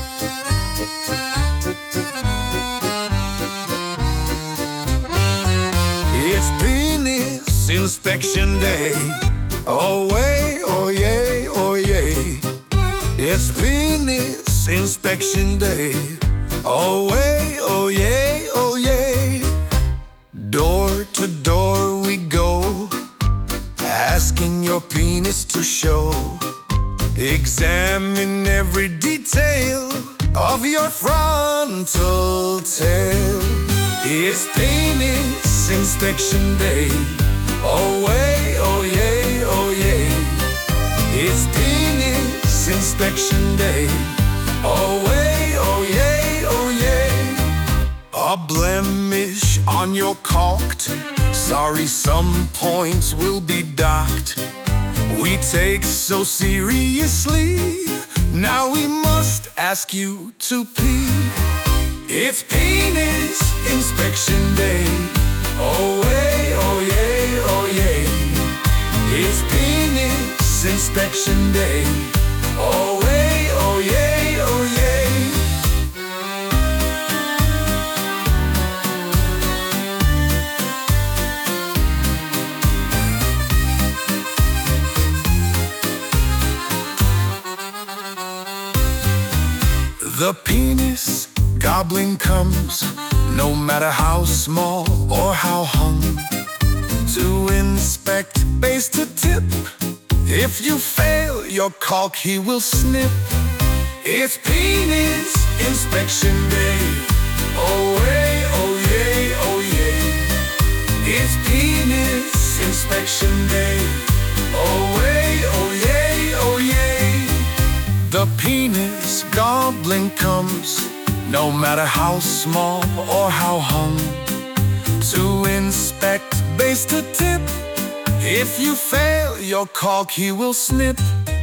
It's penis inspection day. Oh way, oh yay, oh yay. It's penis inspection day. Oh way, oh yay, oh yay. Door to door we go, asking your penis to show. Examine every detail of your frontal tail. It's penis inspection day. Oh way, oh yay, oh yay. It's penis inspection day. Oh way, oh yay, oh yay. A blemish on your cocked, sorry, some points will be docked. We take so seriously, now we must ask you to pee. It's penis inspection day. Oh way, oh yay, oh yay. It's penis inspection day. Oh way, oh yay, oh yay. The penis goblin comes, no matter how small or how hung, to inspect base to tip. If you fail your caulk, he will snip. It's penis inspection day. Oh way, oh yay, oh yay. It's penis inspection day. Oh way, oh yay, oh yay. The penis goblin comes, no matter how small or how hung, to inspect base to tip. If you fail your caulk, he will snip.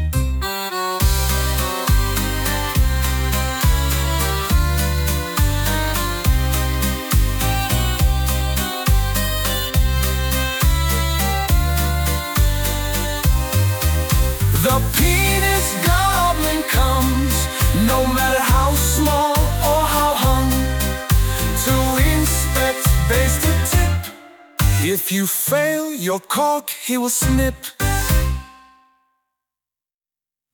The penis goblin comes, no matter how small or how hung, to inspect base to tip. If you fail your caulk, he will snip.